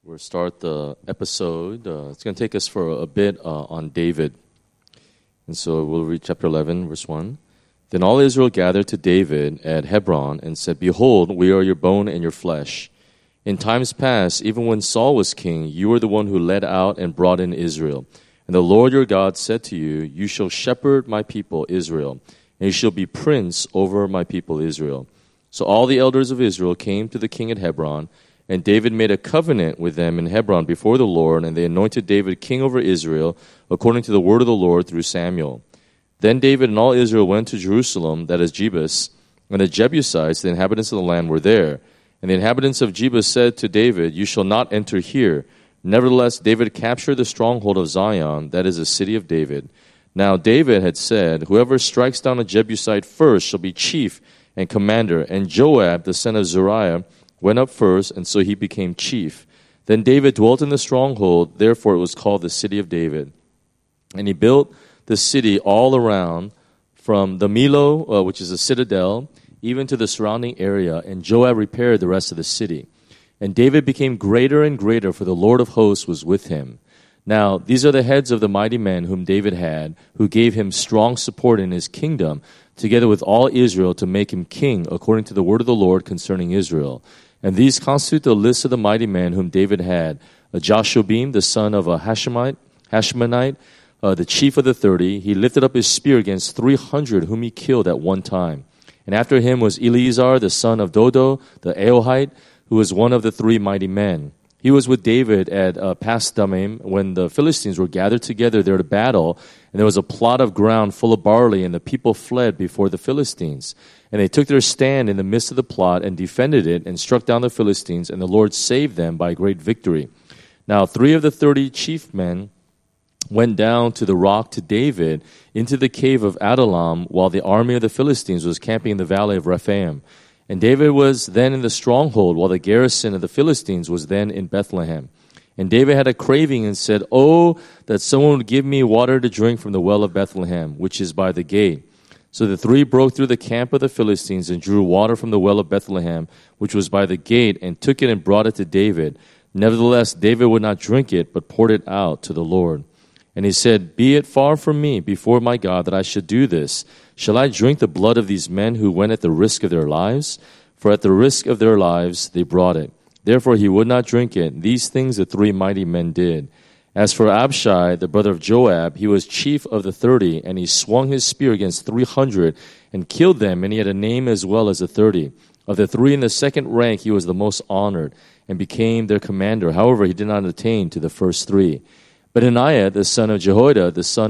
We'll start the episode. It's going to take us for a bit on David. And so we'll read chapter 11, verse 1. Then all Israel gathered to David at Hebron and said, Behold, we are your bone and your flesh. In times past, even when Saul was king, you were the one who led out and brought in Israel. And the Lord your God said to you, You shall shepherd my people Israel, and you shall be prince over my people Israel. So all the elders of Israel came to the king at Hebron, and David made a covenant with them in Hebron before the Lord, and they anointed David king over Israel, according to the word of the Lord through Samuel. Then David and all Israel went to Jerusalem, that is Jebus, and the Jebusites, the inhabitants of the land, were there. And the inhabitants of Jebus said to David, You shall not enter here. Nevertheless, David captured the stronghold of Zion, that is the city of David. Now David had said, Whoever strikes down a Jebusite first shall be chief and commander. And Joab, the son of Zeruiah, went up first, and so he became chief. Then David dwelt in the stronghold, therefore it was called the city of David. And he built the city all around, from the Millo, which is a citadel, even to the surrounding area, and Joab repaired the rest of the city. And David became greater and greater, for the Lord of hosts was with him. Now, these are the heads of the mighty men whom David had, who gave him strong support in his kingdom, together with all Israel, to make him king, according to the word of the Lord concerning Israel. And these constitute the list of the mighty men whom David had: Jashobim, the son of a Hashmonite, the chief of the 30. He lifted up his spear against 300 whom he killed at one time. And after him was Eleazar, the son of Dodo, the Ahohite, who was one of the 3 mighty men. He was with David at Pasdammim when the Philistines were gathered together there to battle, and there was a plot of ground full of barley, and the people fled before the Philistines. And they took their stand in the midst of the plot and defended it and struck down the Philistines, and the Lord saved them by great victory. Now 3 of the 30 chief men went down to the rock to David into the cave of Adullam, while the army of the Philistines was camping in the valley of Rephaim. And David was then in the stronghold, while the garrison of the Philistines was then in Bethlehem. And David had a craving and said, Oh, that someone would give me water to drink from the well of Bethlehem, which is by the gate. So the 3 broke through the camp of the Philistines and drew water from the well of Bethlehem, which was by the gate, and took it and brought it to David. Nevertheless, David would not drink it, but poured it out to the Lord. And he said, Be it far from me before my God that I should do this. Shall I drink the blood of these men who went at the risk of their lives? For at the risk of their lives they brought it. Therefore he would not drink it. These things the 3 mighty men did. As for Abishai, the brother of Joab, he was chief of the 30, and he swung his spear against 300 and killed them, and he had a name as well as the 30. Of the 3 in the second rank he was the most honored, and became their commander. However, he did not attain to the first 3. But Benaiah, the son of Jehoiada, the son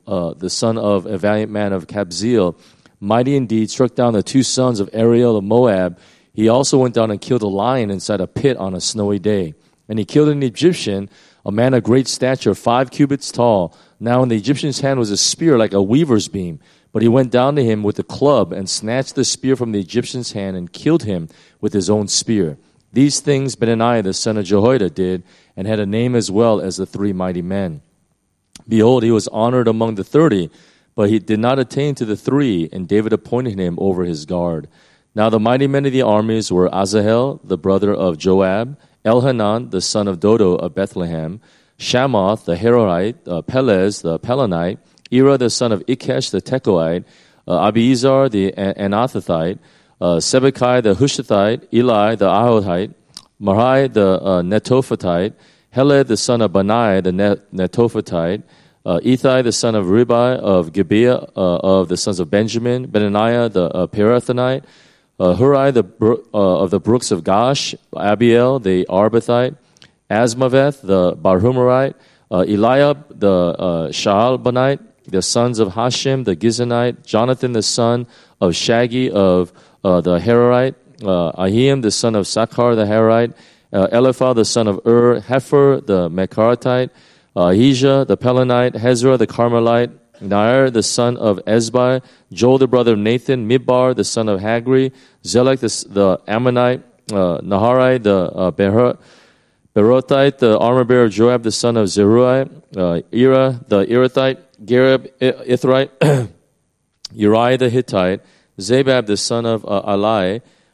of a valiant man of Kabzeel, mighty indeed, struck down the 2 sons of Ariel of Moab. He also went down and killed a lion inside a pit on a snowy day. And he killed an Egyptian, a man of great stature, 5 cubits tall. Now in the Egyptian's hand was a spear like a weaver's beam. But he went down to him with a club and snatched the spear from the Egyptian's hand and killed him with his own spear. These things Benaiah the son of Jehoiada did, and had a name as well as the 3 mighty men. Behold, he was honored among the 30, but he did not attain to the 3, and David appointed him over his guard. Now the mighty men of the armies were Asahel, the brother of Joab, Elhanan, the son of Dodo of Bethlehem, Shamoth, the Herorite, Pelez, the Pelonite, Ira, the son of Ikesh, the Tekoite, Abiezer, the Anathothite, Sibbecai, the Hushathite, Eli, the Ahohite, Marai, the Netophathite, Heled, the son of Benai, the Netophathite, Ethai, the son of Ribai of Gibeah, of the sons of Benjamin, Benaniah, the Pirathonite, Hurai, of the brooks of Gash, Abiel, the Arbathite, Asmaveth, the Barhumerite, Eliab, the Shaalbanite, the sons of Hashem, the Gizonite, Jonathan, the son of Shagi of the Herorite, Ahim, the son of Sakhar, the Herorite, Eliphaz, the son of Hefer, the Mecharatite, Ahijah, the Pelonite, Hezrah, the Carmelite, Nair, the son of Ezbai, Joel, the brother of Nathan, Midbar, the son of Hagri, Zelek, the Ammonite, Naharai, the Berothite, the armor-bearer of Joab, the son of Zeruiah, Ira, the Irathite, Gareb, Ithrite, Uriah the Hittite, Zabab, the son of Alai,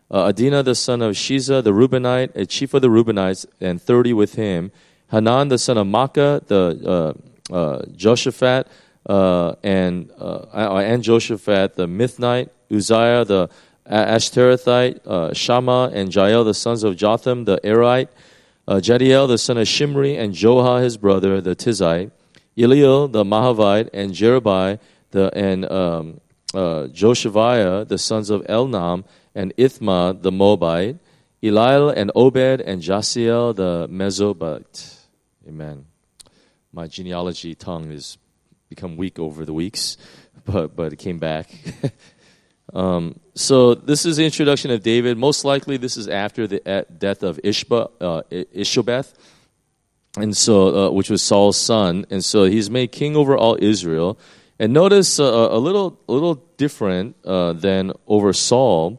Adinah the son of Shiza the Reubenite, a chief of the Reubenites, and 30 with him. Hanan the son of Makkah, the Joshaphat, and Joshaphat the Mithnite, Uzziah the Ashterathite, Shammah and Jael the sons of Jotham the Arite, Jediel the son of Shimri, and Joha his brother the Tizite, Eliel the Mahavite, and Jerubai and Joshaviah the sons of Elnam, and Ithma the Moabite, Eliel and Obed and Jasiel the Mesobite. Amen. My genealogy tongue has become weak over the weeks, but it came back. So this is the introduction of David. Most likely this is after the death of Ishbosheth, and so which was Saul's son, and so he's made king over all Israel. And notice a little different than over Saul.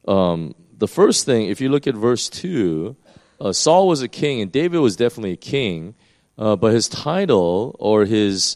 The first thing, if you look at verse 2, Saul was a king, and David was definitely a king, but his title or his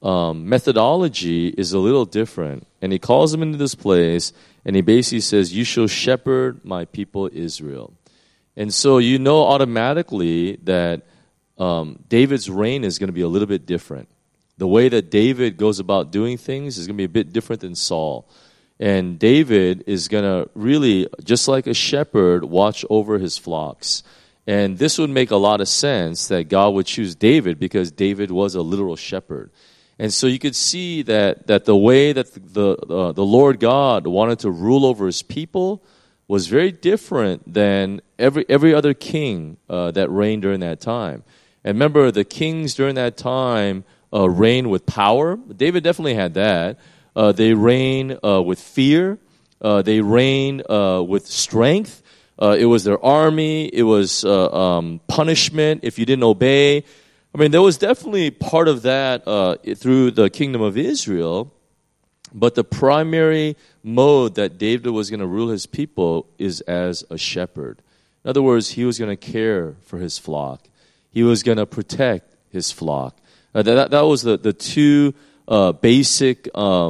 methodology is a little different. And he calls him into this place, and he basically says, "You shall shepherd my people Israel." And so you know automatically that David's reign is going to be a little bit different. The way that David goes about doing things is going to be a bit different than Saul. And David is going to really, just like a shepherd, watch over his flocks. And this would make a lot of sense that God would choose David because David was a literal shepherd. And so you could see that the way that the Lord God wanted to rule over his people was very different than every other king that reigned during that time. And remember, the kings during that time reigned with power. David definitely had that. They reigned with fear. They reigned with strength. It was their army. It was punishment if you didn't obey. I mean, there was definitely part of that through the kingdom of Israel. But the primary mode that David was going to rule his people is as a shepherd. In other words, he was going to care for his flock. He was going to protect his flock. That was the two basic,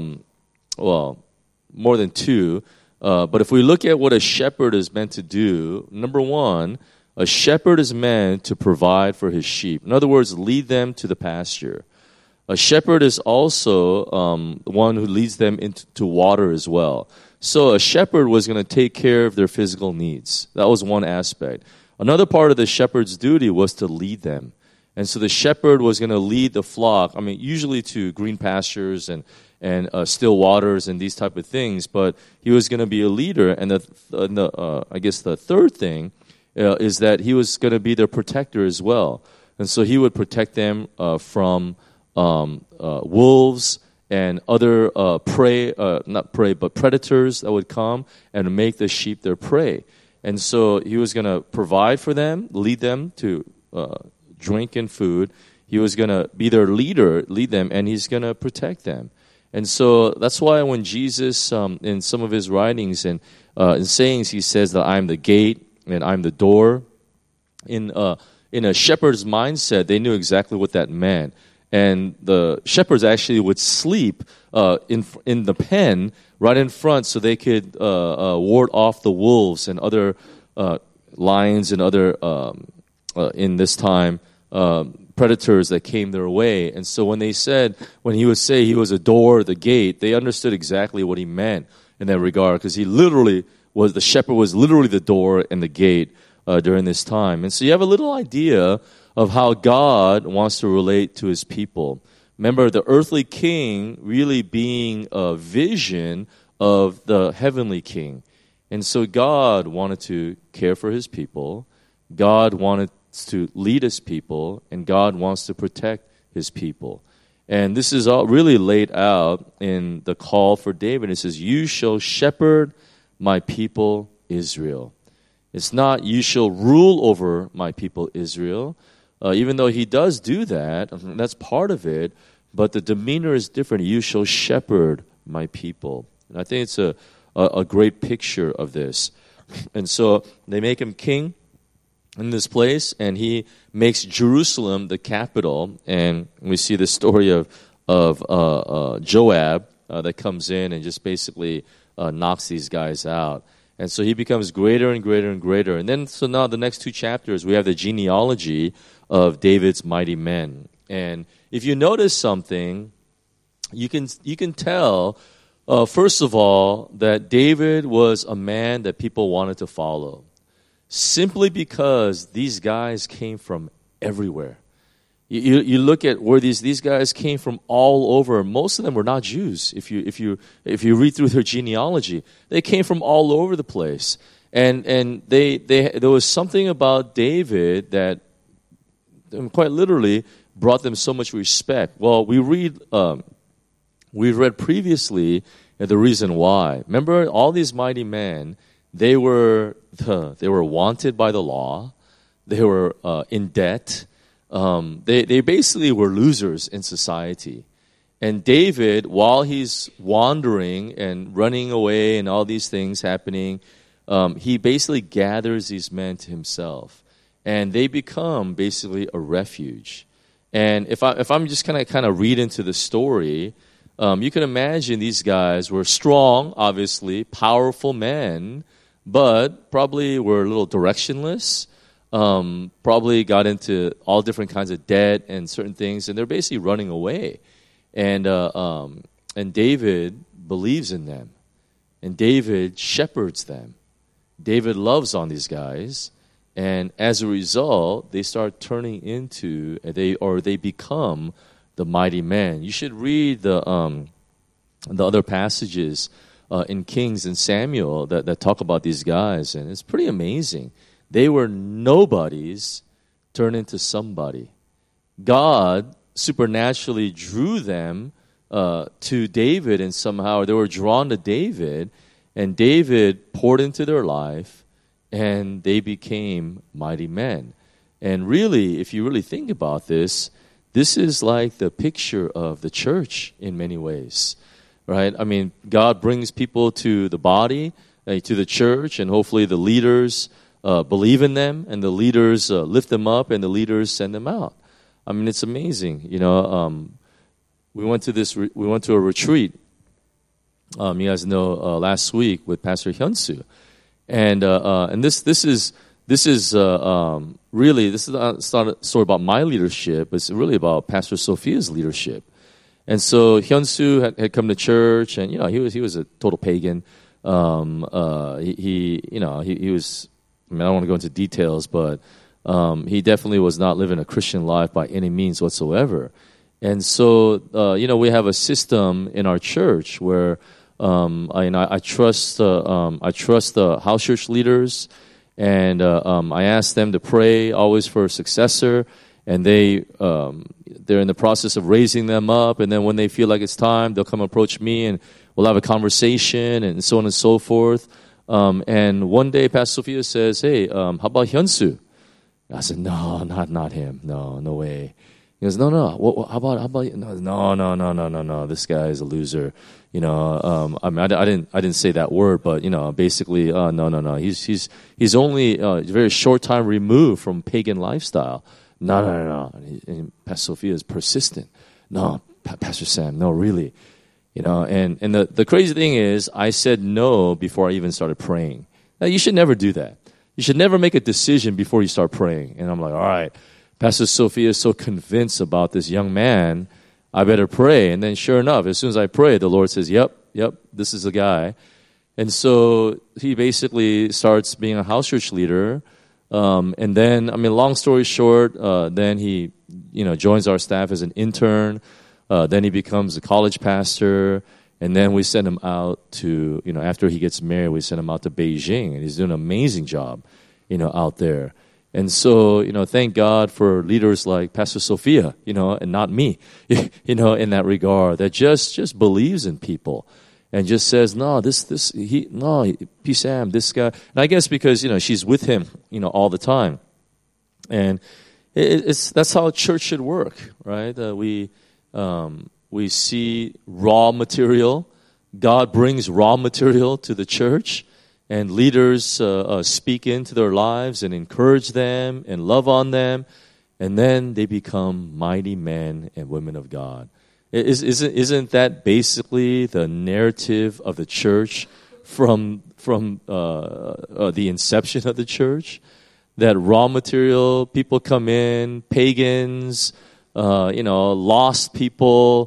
well, more than two. But if we look at what a shepherd is meant to do, number one, a shepherd is meant to provide for his sheep. In other words, lead them to the pasture. A shepherd is also one who leads them into water as well. So a shepherd was going to take care of their physical needs. That was one aspect. Another part of the shepherd's duty was to lead them. And so the shepherd was going to lead the flock, I mean, usually to green pastures and still waters and these type of things, but he was going to be a leader. And I guess the third thing is that he was going to be their protector as well. And so he would protect them from wolves and other not prey, but predators that would come and make the sheep their prey. And so he was going to provide for them, lead them to drink and food. He was going to be their leader, lead them, and he's going to protect them. And so that's why when Jesus, in some of his writings and in sayings, he says that I'm the gate and I'm the door. In a shepherd's mindset, they knew exactly what that meant. And the shepherds actually would sleep in the pen right in front so they could ward off the wolves and other lions and other, in this time, predators that came their way. And so when he would say he was a door, the gate, they understood exactly what he meant in that regard, because the shepherd was literally the door and the gate during this time. And so you have a little idea of how God wants to relate to his people. Remember, the earthly king really being a vision of the heavenly king. And so God wanted to care for his people. God wanted to lead his people, and God wants to protect his people. And this is all really laid out in the call for David. It says, "You shall shepherd my people Israel." It's not, "You shall rule over my people Israel." Even though he does do that, that's part of it, but the demeanor is different. "You shall shepherd my people." And I think it's a great picture of this. And so they make him king in this place, and he makes Jerusalem the capital. And we see the story of Joab that comes in and just basically knocks these guys out. And so he becomes greater and greater and greater. And then, so now the next 2 chapters, we have the genealogy of David's mighty men. And if you notice something, you can tell, first of all, that David was a man that people wanted to follow. Simply because these guys came from everywhere. You look at where these guys came from all over. Most of them were not Jews. If you read through their genealogy, they came from all over the place, and there was something about David that quite literally brought them so much respect. Well, we read previously the reason why. Remember, all these mighty men, they were wanted by the law. They were in debt. They basically were losers in society. And David, while he's wandering and running away and all these things happening, he basically gathers these men to himself. And they become basically a refuge. And if I'm just kind of read into the story, you can imagine these guys were strong, obviously, powerful men, but probably were a little directionless. Probably got into all different kinds of debt and certain things, and they're basically running away. And David believes in them, and David shepherds them. David loves on these guys, and as a result, they start turning into they become the mighty men. You should read the other passages in Kings and Samuel that talk about these guys, and it's pretty amazing. They were nobodies turned into somebody. God supernaturally drew them to David, and somehow they were drawn to David, and David poured into their life, and they became mighty men. And really, if you really think about this is like the picture of the church in many ways, right? I mean, God brings people to the body, to the church, and hopefully the leaders believe in them, and the leaders lift them up, and the leaders send them out. I mean, it's amazing. We went to a retreat. You guys know last week with Pastor Hyunsu, and this is really it's not a story about my leadership. It's really about Pastor Sophia's leadership. And so Hyunsu had come to church, and he was a total pagan. He was. I mean, I don't want to go into details, but he definitely was not living a Christian life by any means whatsoever. And so, we have a system in our church where I trust the house church leaders, and I ask them to pray always for a successor, and they're in the process of raising them up, and then when they feel like it's time, they'll come approach me, and we'll have a conversation, and so on and so forth. And one day, Pastor Sophia says, "Hey, how about Hyunsu?" I said, "No, not him. No way." He goes, "No. How about no. This guy is a loser." I mean, I didn't say that word, but basically, no. He's only a very short time removed from pagan lifestyle. No. And Pastor Sophia is persistent. No, Pastor Sam, no, really. And the crazy thing is, I said no before I even started praying. Now, you should never do that. You should never make a decision before you start praying. And I'm like, all right, Pastor Sophia is so convinced about this young man, I better pray. And then sure enough, as soon as I pray, the Lord says, yep, this is the guy. And so he basically starts being a house church leader. And then, I mean, long story short, then he, joins our staff as an intern. Then he becomes a college pastor, and then we send him out to, after he gets married, we send him out to Beijing, and he's doing an amazing job, out there. And so, thank God for leaders like Pastor Sophia, and not me, in that regard, that just believes in people and just says, no, P. Sam, this guy. And I guess because, she's with him, all the time. And that's how a church should work, right? We see raw material. God brings raw material to the church, and leaders speak into their lives and encourage them and love on them, and then they become mighty men and women of God. Isn't that basically the narrative of the church from the inception of the church, that raw material people come in, pagans, lost people,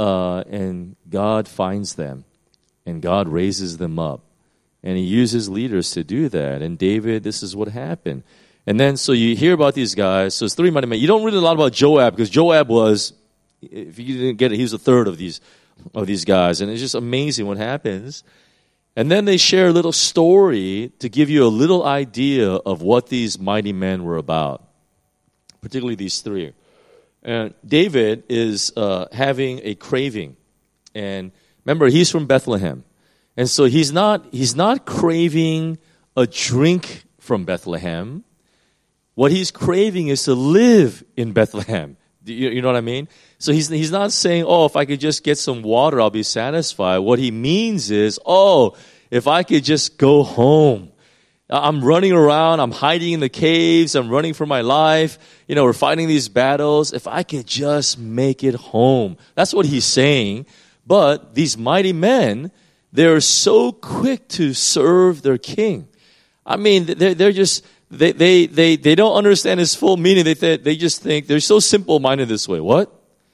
and God finds them, and God raises them up, and He uses leaders to do that. And David, this is what happened. And then, so you hear about these guys. So it's 3 mighty men. You don't read a lot about Joab, because Joab was, if you didn't get it, he was a third of these guys. And it's just amazing what happens. And then they share a little story to give you a little idea of what these mighty men were about, particularly these 3. And David is having a craving. And remember, he's from Bethlehem. And so he's not craving a drink from Bethlehem. What he's craving is to live in Bethlehem. You know what I mean? So he's not saying, oh, if I could just get some water, I'll be satisfied. What he means is, oh, if I could just go home. I'm running around, I'm hiding in the caves, I'm running for my life. We're fighting these battles. If I could just make it home. That's what he's saying. But these mighty men, they're so quick to serve their king. I mean, they're just... They don't understand his full meaning. They just think, they're so simple-minded this way. What?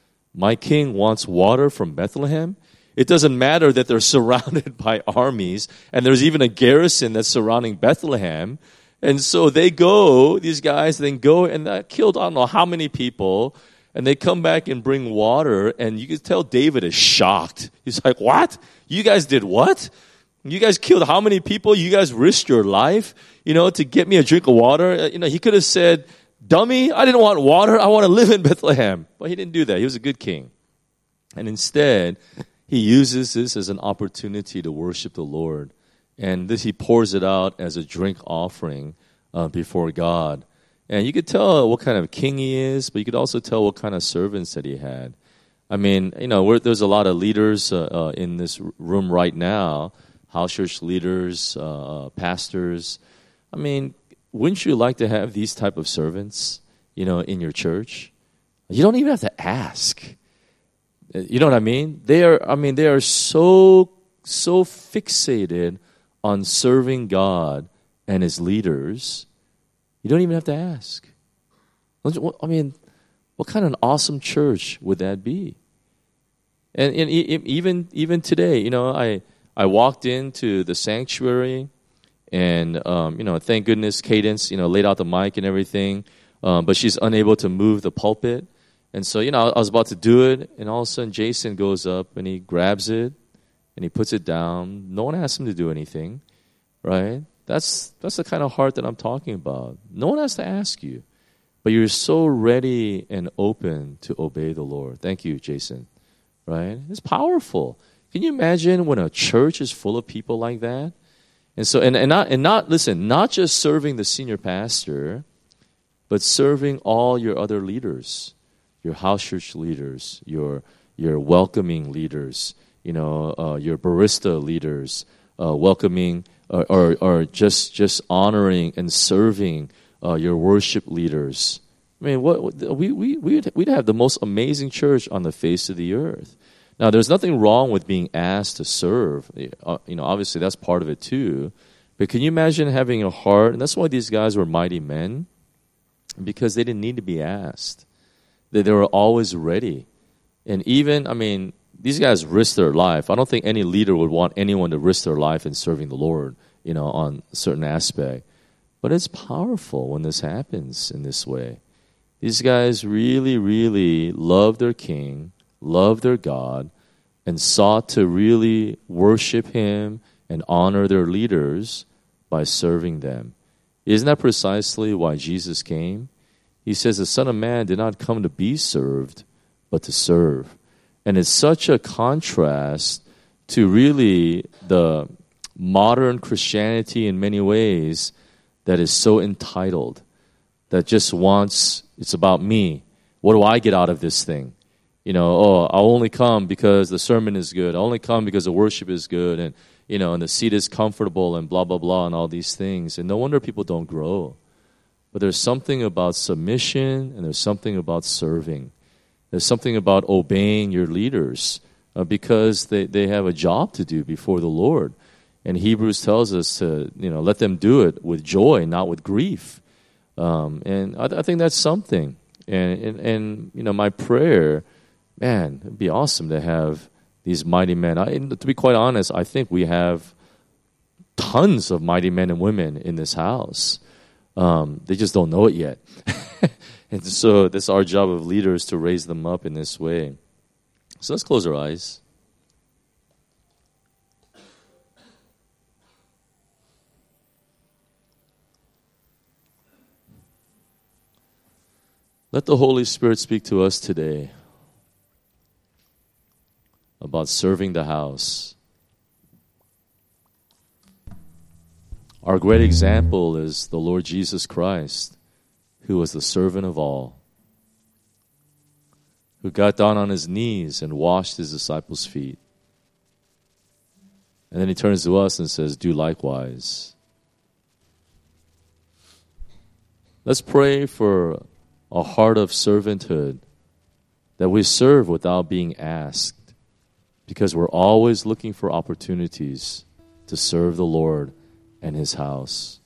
My king wants water from Bethlehem? It doesn't matter that they're surrounded by armies, and there's even a garrison that's surrounding Bethlehem. And so these guys then go, and that killed I don't know how many people, and they come back and bring water, and you can tell David is shocked. He's like, what? You guys did what? You guys killed how many people? You guys risked your life, to get me a drink of water. He could have said, dummy, I didn't want water. I want to live in Bethlehem. But he didn't do that. He was a good king. And instead, he uses this as an opportunity to worship the Lord. And he pours it out as a drink offering before God. And you could tell what kind of king he is, but you could also tell what kind of servants that he had. I mean, there's a lot of leaders in this room right now, house church leaders, pastors. I mean, wouldn't you like to have these type of servants, in your church? You don't even have to ask. You know what I mean? They are so fixated on serving God and His leaders. You don't even have to ask. I mean, what kind of an awesome church would that be? And even today, I walked into the sanctuary, and thank goodness Cadence, laid out the mic and everything, but she's unable to move the pulpit, and so I was about to do it, and all of a sudden Jason goes up and he grabs it and he puts it down. No one asked him to do anything, right? That's the kind of heart that I'm talking about. No one has to ask you, but you're so ready and open to obey the Lord. Thank you, Jason. Right? It's powerful. Can you imagine when a church is full of people like that? And so, not just serving the senior pastor, but serving all your other leaders, your house church leaders, your welcoming leaders, your barista leaders, welcoming or just honoring and serving your worship leaders. I mean, we'd have the most amazing church on the face of the earth. Now, there's nothing wrong with being asked to serve. Obviously that's part of it too. But can you imagine having a heart? And that's why these guys were mighty men, because they didn't need to be asked. They were always ready. And even, these guys risked their life. I don't think any leader would want anyone to risk their life in serving the Lord, on a certain aspect. But it's powerful when this happens in this way. These guys really, really loved their king, loved their God, and sought to really worship Him and honor their leaders by serving them. Isn't that precisely why Jesus came? He says the Son of Man did not come to be served, but to serve. And it's such a contrast to really the modern Christianity in many ways that is so entitled, that just wants, it's about me. What do I get out of this thing? I'll only come because the sermon is good. I'll only come because the worship is good, and and the seat is comfortable, and blah, blah, blah, and all these things. And no wonder people don't grow. But there's something about submission, and there's something about serving. There's something about obeying your leaders because they have a job to do before the Lord. And Hebrews tells us to, let them do it with joy, not with grief. And I think that's something. And my prayer, man, it'd be awesome to have these mighty men. To be quite honest, I think we have tons of mighty men and women in this house. They just don't know it yet. And so that's our job of leaders to raise them up in this way. So let's close our eyes. Let the Holy Spirit speak to us today about serving the house. Our great example is the Lord Jesus Christ, who was the servant of all, who got down on his knees and washed his disciples' feet. And then he turns to us and says, do likewise. Let's pray for a heart of servanthood, that we serve without being asked, because we're always looking for opportunities to serve the Lord and his house.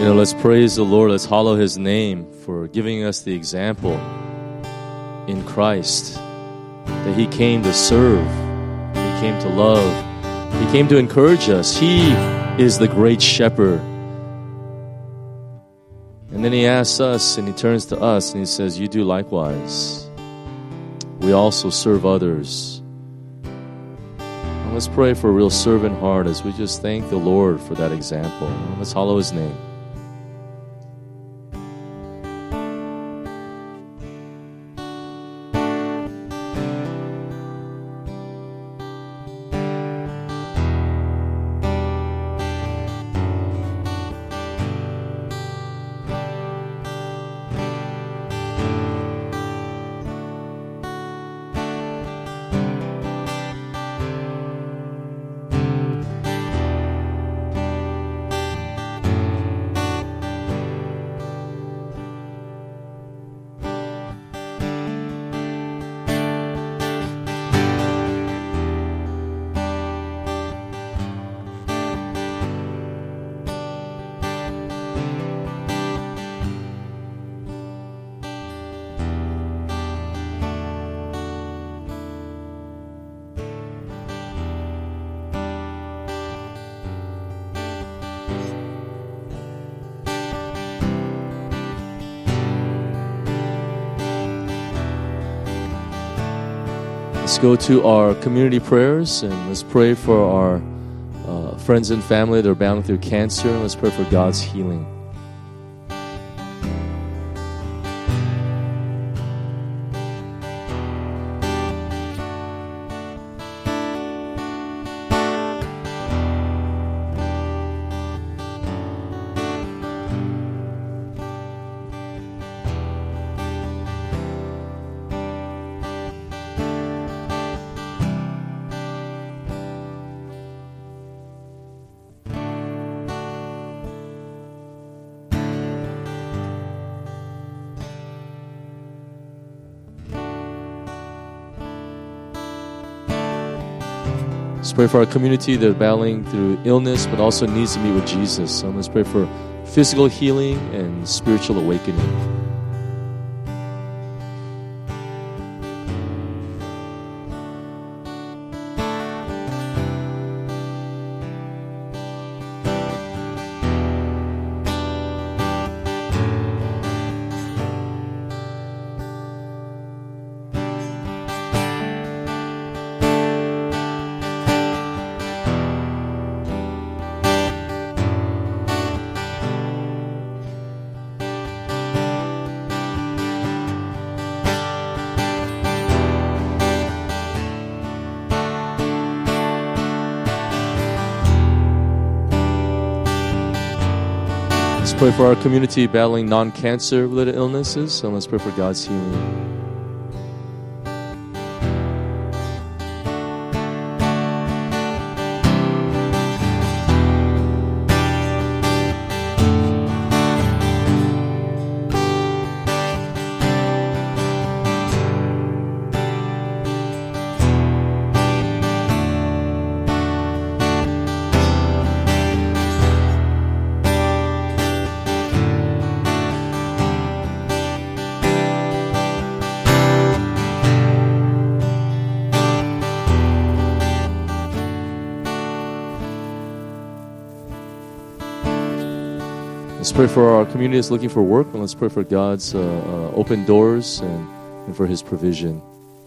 Let's praise the Lord. Let's hallow His name for giving us the example in Christ that He came to serve, He came to love, He came to encourage us. He is the great shepherd. And then He asks us and He turns to us and He says, you do likewise. We also serve others. And let's pray for a real servant heart as we just thank the Lord for that example. Let's hallow His name. Let's go to our community prayers and let's pray for our friends and family that are battling through cancer. And let's pray for God's healing. Let's pray for our community that are battling through illness but also needs to meet with Jesus. So let's pray for physical healing and spiritual awakening. Let's pray for our community battling non-cancer related illnesses. So let's pray for God's healing. Let's pray for our community that's looking for work, and let's pray for God's open doors and for His provision.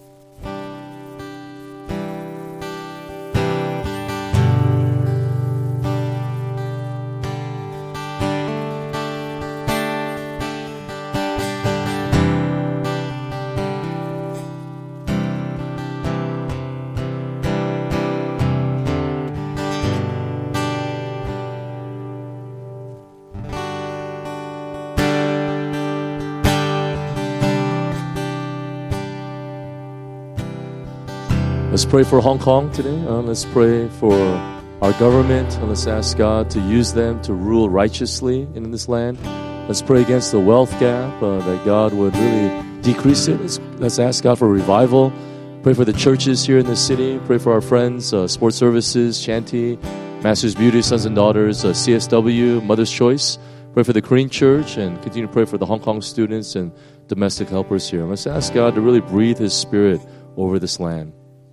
Let's pray for Hong Kong today. Let's pray for our government. And let's ask God to use them to rule righteously in this land. Let's pray against the wealth gap, that God would really decrease it. Let's ask God for revival. Pray for the churches here in the city. Pray for our friends, Sports Services, Shanty, Masters Beauty, Sons and Daughters, CSW, Mother's Choice. pray for the Korean church and continue to pray for the Hong Kong students and domestic helpers here. Let's ask God to really breathe His Spirit over this land.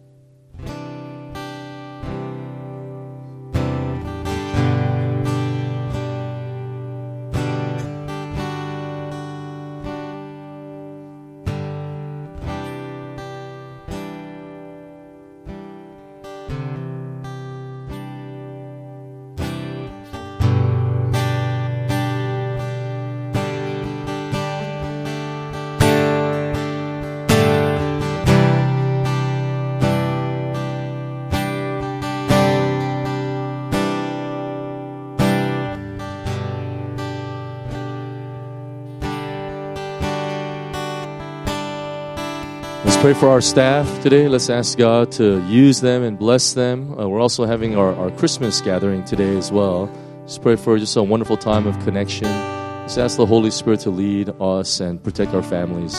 Let's pray for our staff today. Let's ask God to use them and bless them. We're also having our Christmas gathering today as well. Just pray for just a wonderful time of connection. Just ask the Holy Spirit to lead us and protect our families.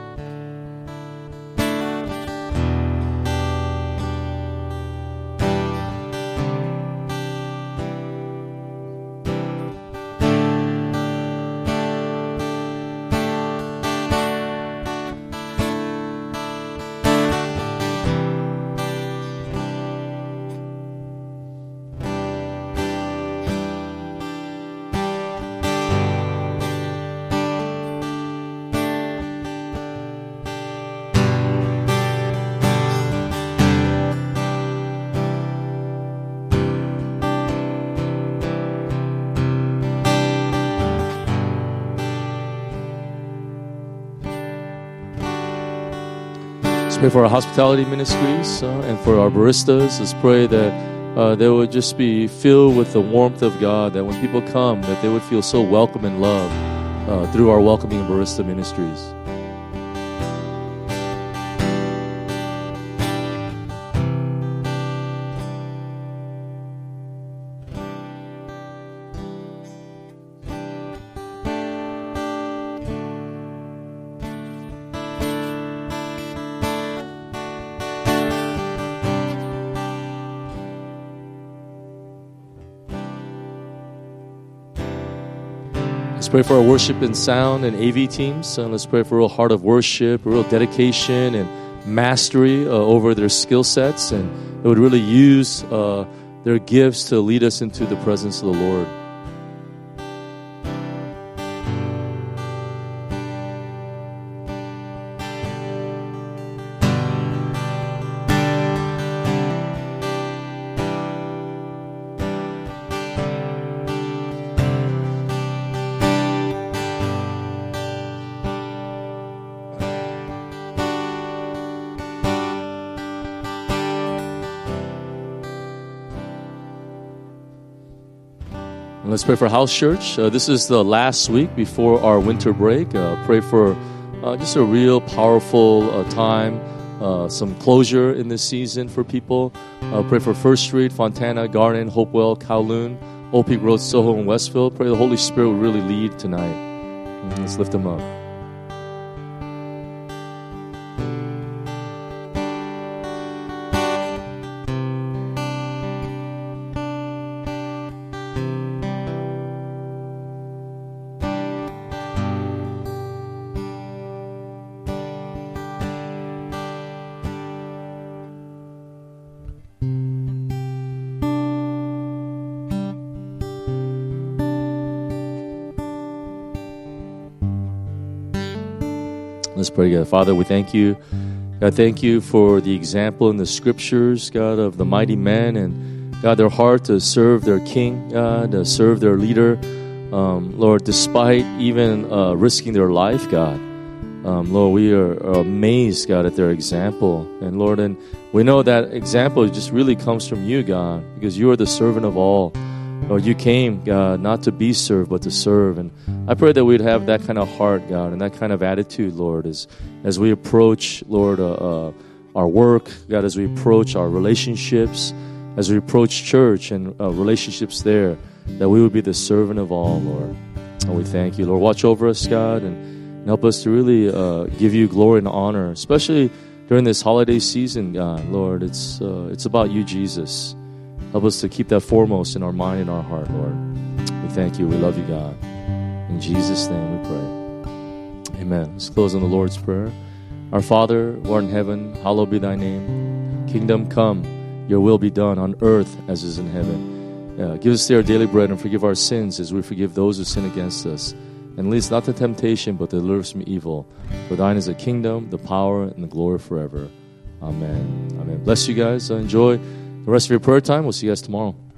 Pray for our hospitality ministries and for our baristas. Let's pray that they would just be filled with the warmth of God, that when people come, that they would feel so welcome and loved through our welcoming barista ministries. Let's pray for our worship and sound and AV teams. Let's pray for a real heart of worship, a real dedication and mastery over their skill sets, and they would really use their gifts to lead us into the presence of the Lord. Let's pray for House Church. This is the last week before our winter break. Pray for just a real powerful time, some closure in this season for people. Pray for First Street, Fontana, Garden, Hopewell, Kowloon, Old Peak Road, Soho, and Westfield. Pray the Holy Spirit will really lead tonight. Let's lift them up. Let's pray together. Father, we thank you. God, thank you for the example in the scriptures, God, of the mighty men and, God, their heart to serve their king, God, to serve their leader. Lord, despite even risking their life, God, Lord, we are amazed, God, at their example. And Lord, and we know that example just really comes from you, God, because you are the servant of all. Lord, you came, God, not to be served, but to serve. And I pray that we'd have that kind of heart, God, and that kind of attitude, Lord, as we approach, Lord, our work, God, as we approach our relationships, as we approach church and relationships there, that we would be the servant of all, Lord. And we thank you, Lord. Watch over us, God, and help us to really give you glory and honor, especially during this holiday season, God. Lord, it's about you, Jesus. Help us to keep that foremost in our mind and our heart, Lord. We thank you. We love you, God. In Jesus' name we pray. Amen. Let's close on the Lord's Prayer. Our Father, who art in heaven, hallowed be thy name. Kingdom come, your will be done on earth as is in heaven. Give us today our daily bread and forgive our sins as we forgive those who sin against us. And lead us not to temptation, but deliver us from evil. For thine is the kingdom, the power, and the glory forever. Amen. Amen. Bless you guys. Enjoy the rest of your prayer time. We'll see you guys tomorrow.